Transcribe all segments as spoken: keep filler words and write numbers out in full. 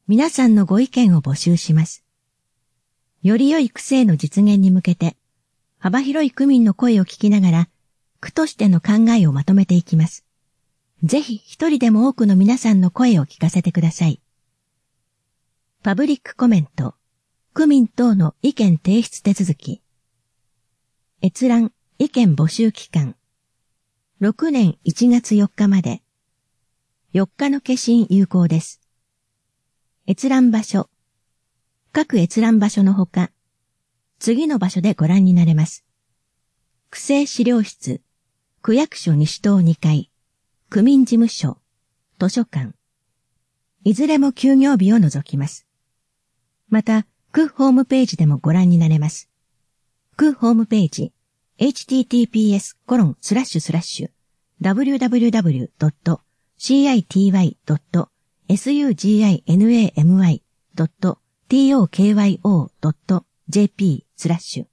皆さんのご意見を募集します。より良い区政の実現に向けて、幅広い区民の声を聞きながら、区としての考えをまとめていきます。ぜひ一人でも多くの皆さんの声を聞かせてください。パブリックコメント、区民等の意見提出手続き。閲覧、意見募集期間。ろくねんいちがつよっかまで。よっかの消印有効です。閲覧場所。各閲覧場所のほか、次の場所でご覧になれます。区政資料室、区役所西棟にかい、区民事務所、図書館。いずれも休業日を除きます。また、区ホームページでもご覧になれます。区ホームページ、エイチティーティーピーエスコロンスラッシュスラッシュダブリューダブリューダブリュードットシーアイティーワイドットエスユージーアイエヌエーエムワイドットティーオーケーワイオードットジェーピースラッシュ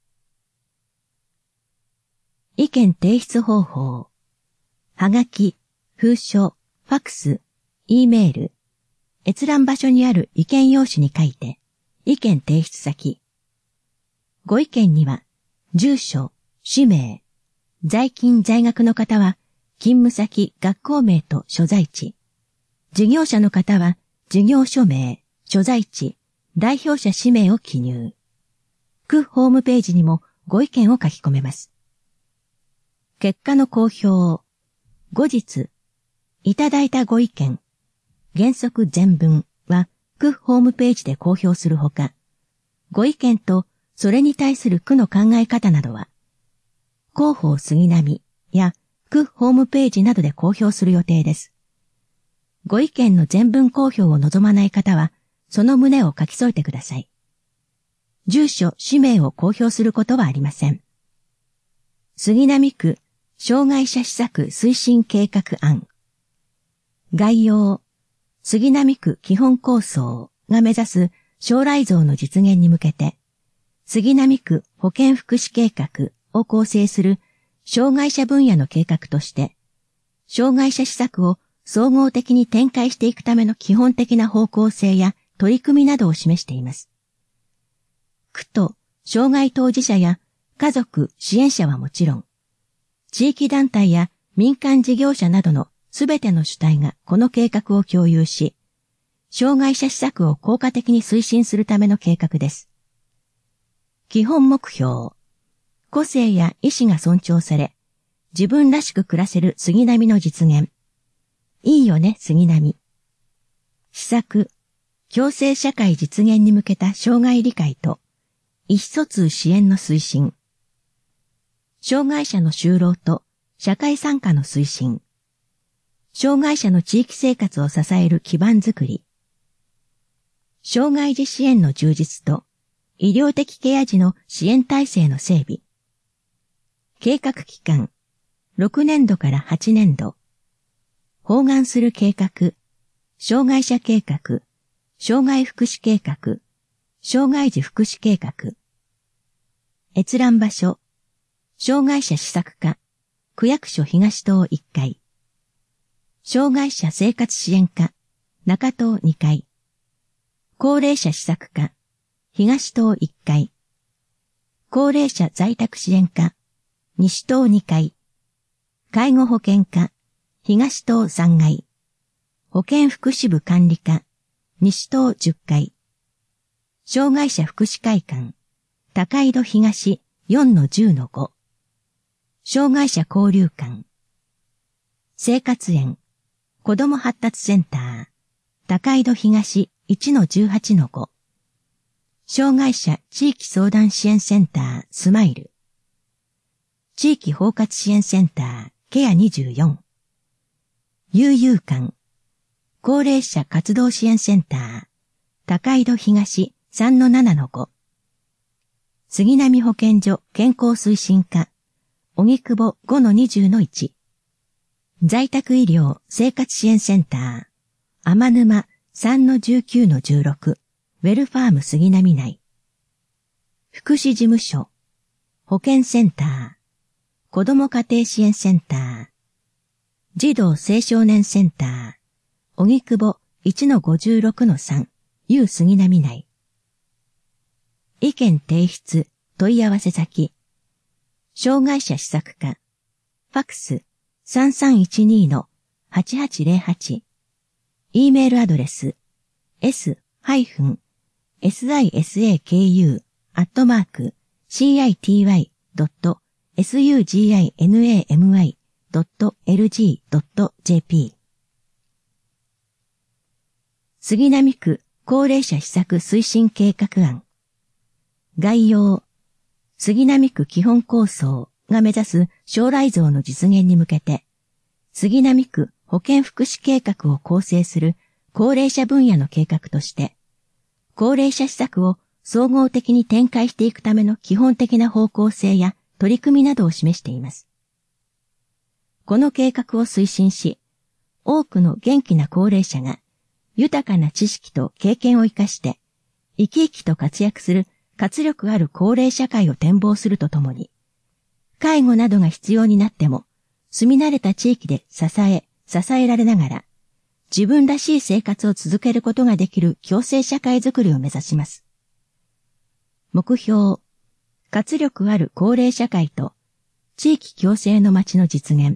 意見提出方法。はがき、封書、ファクス、Eメール、閲覧場所にある意見用紙に書いて、意見提出先。ご意見には、住所、氏名、在勤在学の方は、勤務先、学校名と所在地。事業者の方は、事業所名、所在地、代表者氏名を記入。区ホームページにもご意見を書き込めます。結果の公表。後日、いただいたご意見、原則全文は区ホームページで公表するほか、ご意見とそれに対する区の考え方などは、広報杉並や区ホームページなどで公表する予定です。ご意見の全文公表を望まない方は、その旨を書き添えてください。住所、氏名を公表することはありません。杉並区障害者施策推進計画案。概要、杉並区基本構想が目指す将来像の実現に向けて、杉並区保健福祉計画を構成する障害者分野の計画として、障害者施策を総合的に展開していくための基本的な方向性や取り組みなどを示しています。区と障害当事者や家族、支援者はもちろん、地域団体や民間事業者などのすべての主体がこの計画を共有し、障害者施策を効果的に推進するための計画です。基本目標。個性や意思が尊重され、自分らしく暮らせる杉並の実現。いいよね、杉並。施策。共生社会実現に向けた障害理解と、意思疎通支援の推進。障害者の就労と社会参加の推進。障害者の地域生活を支える基盤づくり。障害児支援の充実と医療的ケア児の支援体制の整備。計画期間、ろくねんどからはちねんど。包含する計画、障害者計画、障害福祉計画、障害児福祉計画。閲覧場所、障害者施策課、区役所東棟いっかい。障害者生活支援課、中棟にかい。高齢者施策課、東棟いっかい。高齢者在宅支援課、西棟にかい。介護保険課、東棟さんがい。保健福祉部管理課、西棟じゅっかい。障害者福祉会館、高井戸東 よんのじゅうのご。障害者交流館。生活園、子ども発達センター、高井戸東 いちのじゅうはちのご。障害者地域相談支援センタースマイル。地域包括支援センターケアにじゅうよん。悠々館。高齢者活動支援センター高井戸東 さんのななのご。杉並保健所健康推進課荻窪 ごのにじゅうのいち。在宅医療生活支援センター天沼 さんのじゅうきゅうのじゅうろく。ウェルファーム杉並内。福祉事務所保健センター子ども家庭支援センター児童青少年センター荻窪 いちのごじゅうろくのさん U 杉並内。意見提出、問い合わせ先。障害者施策課。ファックス さんさんいちに のはちはちゼロはち。E メールアドレス s-sisaku アットマーク シーアイティーワイドットスユージーアイエヌエーエムアイドットエルジードットジェーピー 杉並区高齢者施策推進計画案。概要。杉並区基本構想が目指す将来像の実現に向けて、杉並区保健福祉計画を構成する高齢者分野の計画として、高齢者施策を総合的に展開していくための基本的な方向性や取り組みなどを示しています。この計画を推進し、多くの元気な高齢者が豊かな知識と経験を生かして、生き生きと活躍する活力ある高齢社会を展望するとともに、介護などが必要になっても、住み慣れた地域で支え、支えられながら、自分らしい生活を続けることができる共生社会づくりを目指します。目標、活力ある高齢社会と地域共生の街の実現。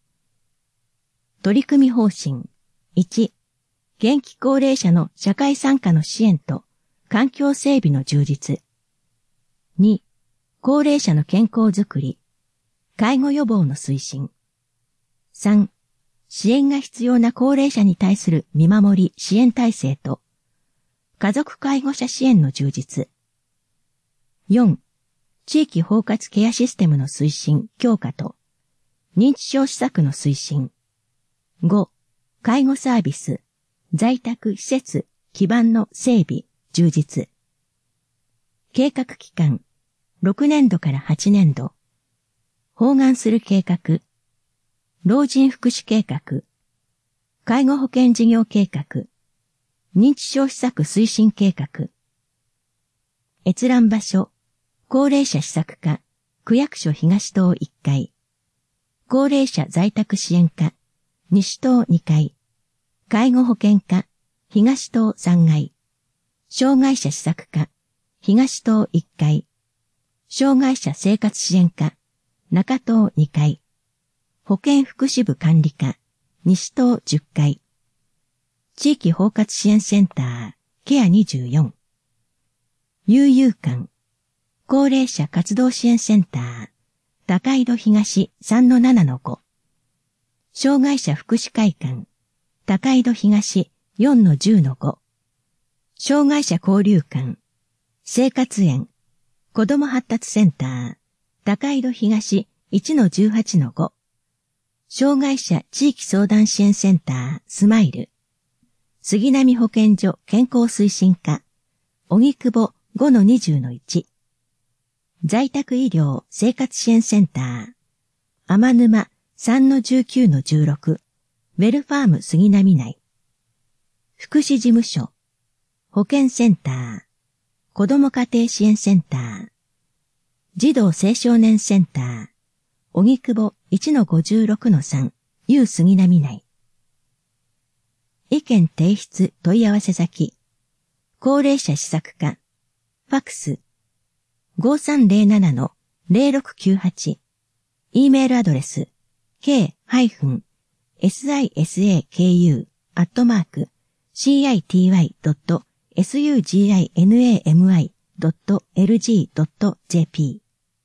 取り組み方針。いち、元気高齢者の社会参加の支援と環境整備の充実。に、高齢者の健康づくり、介護予防の推進。さん、支援が必要な高齢者に対する見守り支援体制と、家族介護者支援の充実。よん、地域包括ケアシステムの推進、強化と、認知症施策の推進。ご、介護サービス、在宅施設、基盤の整備、充実。計画期間、ろくねんどからはちねんど。包含する計画、老人福祉計画、介護保険事業計画、認知症施策推進計画。閲覧場所、高齢者施策課、区役所東棟いっかい。高齢者在宅支援課、西棟にかい。介護保険課、東棟さんがい。障害者施策課、東棟いっかい。障害者生活支援課、中棟にかい。保健福祉部管理課、西棟じゅっかい。地域包括支援センター、ケアにじゅうよん。悠々館、高齢者活動支援センター、高井戸東 さんのななのご。障害者福祉会館、高井戸東 よんのじゅうのご。障害者交流館、生活園、子ども発達センター、高井戸東 いちのじゅうはちのご。障害者地域相談支援センター、スマイル。杉並保健所健康推進課、荻窪 ごのにじゅうのいち。在宅医療生活支援センター、天沼 さんのじゅうきゅうのじゅうろく。ウェルファーム杉並内。福祉事務所、保健センター、子ども家庭支援センター、児童青少年センター、荻窪 いちのごじゅうろくのさん、U 杉並内。意見提出問い合わせ先、高齢者施策課、ファックス、ごさんゼロななのゼロろくきゅうはち、E メールアドレス、k-sisaku アットマーク シーアイティーワイドットスユージーアイエヌエーエムアイドットエルジードットジェーピー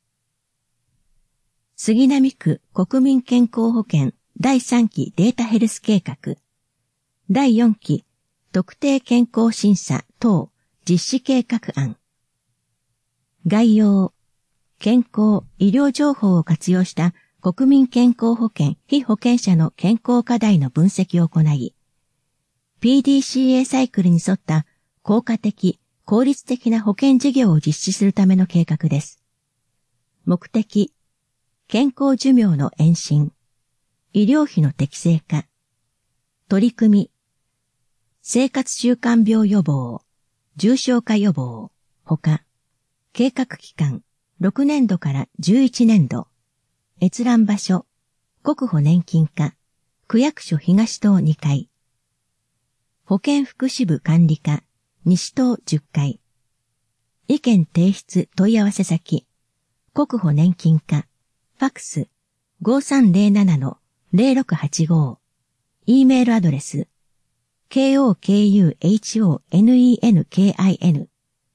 杉並区国民健康保険だいさんきデータヘルス計画だいよんき特定健康審査等実施計画案。概要、健康・医療情報を活用した国民健康保険被保険者の健康課題の分析を行い、ピーディーシーエー サイクルに沿った効果的、効率的な保険事業を実施するための計画です。目的、健康寿命の延伸、医療費の適正化、取り組み、生活習慣病予防、重症化予防、ほか、計画期間、ろくねんどからじゅういちねんど、閲覧場所、国保年金課、区役所東棟にかい、保健福祉部管理課、 西棟じゅっかい。意見提出問い合わせ先、国保年金課、ファックス ごさんぜろななのぜろろくはちご、e メールアドレス、kokuhonenkin-k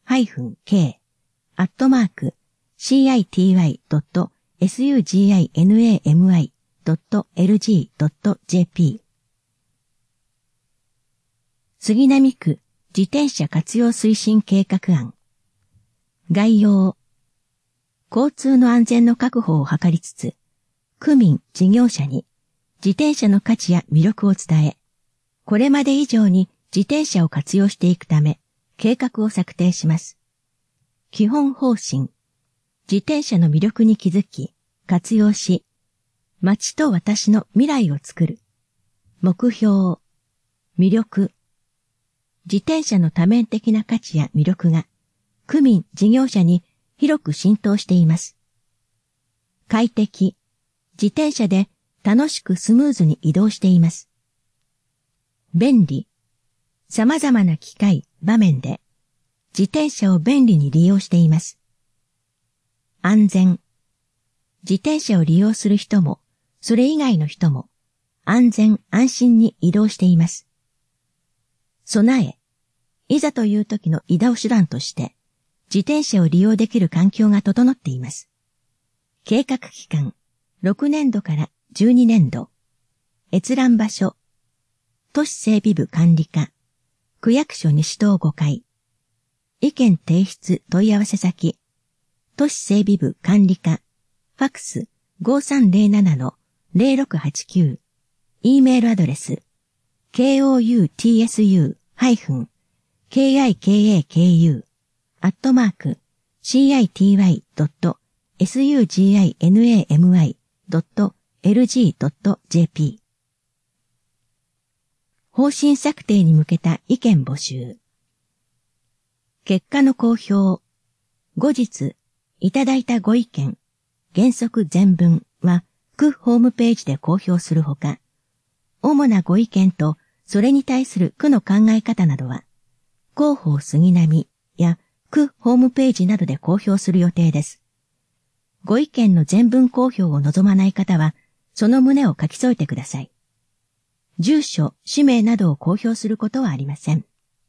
アットマーク city.suginami.lg.jp 杉並区自転車活用推進計画案。概要。交通の安全の確保を図りつつ、区民、事業者に自転車の価値や魅力を伝え、これまで以上に自転車を活用していくため、計画を策定します。基本方針。自転車の魅力に気づき、活用し、街と私の未来を作る。目標。魅力。自転車の多面的な価値や魅力が、区民・事業者に広く浸透しています。快適。自転車で楽しくスムーズに移動しています。便利。様々な機会、場面で、自転車を便利に利用しています。安全。自転車を利用する人も、それ以外の人も、安全・安心に移動しています。備え。いざという時の移動手段として、自転車を利用できる環境が整っています。計画期間、ろくねんどからじゅうにねんど。閲覧場所、都市整備部管理課、区役所西棟ごかい。意見提出問い合わせ先、都市整備部管理課、ファックス ごさんぜろななのぜろろくはちきゅう、e メールアドレス、koutsu-kikaku アットマーク city.suginami.lg.jp 方針策定に向けた意見募集。結果の公表。後日、いただいたご意見、原則全文は区ホームページで公表するほか、主なご意見とそれに対する区の考え方などは、広報杉並や区ホームページなどで公表する予定です。ご意見の全文公表を望まない方は、その旨を書き添えてください。住所、氏名などを公表することはありません。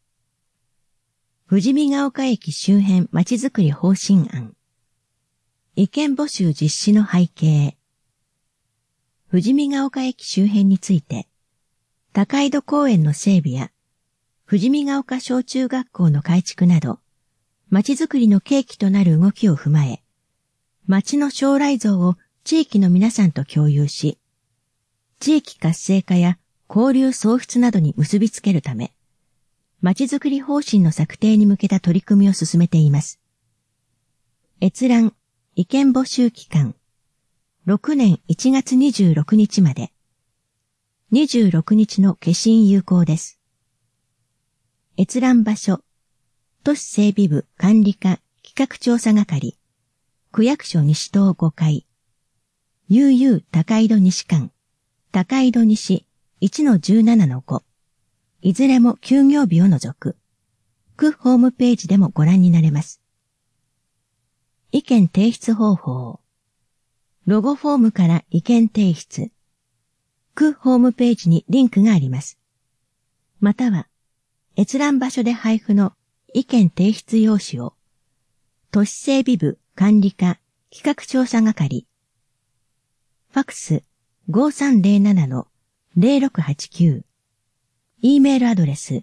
富士見ヶ丘駅周辺まちづくり方針案。意見募集実施の背景。富士見ヶ丘駅周辺について、高井戸公園の整備や、富士見ヶ丘小中学校の改築など、まちづくりの契機となる動きを踏まえ、町の将来像を地域の皆さんと共有し、地域活性化や交流創出などに結びつけるため、まちづくり方針の策定に向けた取り組みを進めています。閲覧、意見募集期間、ろくねんいちがつにじゅうろくにちまで、にじゅうろくにちの消印有効です。閲覧場所、都市整備部管理課企画調査係、区役所西棟ごかい、ユーユー 高井戸西館、高井戸西 いちのじゅうななのご、いずれも休業日を除く、区ホームページでもご覧になれます。意見提出方法。ロゴフォームから意見提出。区ホームページにリンクがあります。または、閲覧場所で配布の意見提出用紙を、都市整備部管理課企画調査係、ファックス ごさんぜろななのぜろろくはちきゅう、e メールアドレス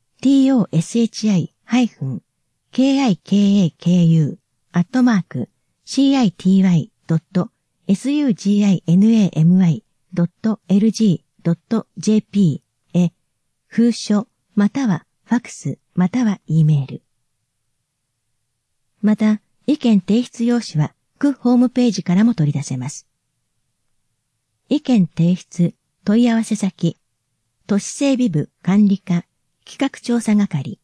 toshi-kikaku アットマーク city.suginami.lg.jp へ封書またはファックスまたは E メール。また、意見提出用紙は区ホームページからも取り出せます。意見提出問い合わせ先、都市整備部管理課企画調査係。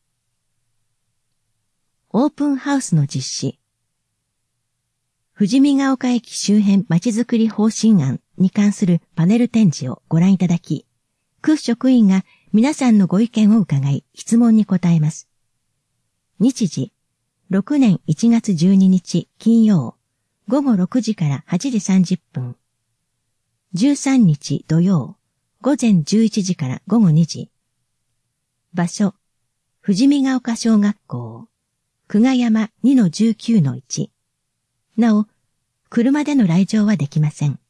オープンハウスの実施。富士見ヶ丘駅周辺まちづくり方針案に関するパネル展示をご覧いただき、区職員が皆さんのご意見を伺い、質問に答えます。日時、ろくねんいちがつじゅうににち金曜、ごごろくじからはちじさんじゅっぷん。じゅうさんにち土曜、ごぜんじゅういちじからごごにじ。場所、富士見ヶ丘小学校、久我山 にのじゅうきゅうのいち。なお、車での来場はできません。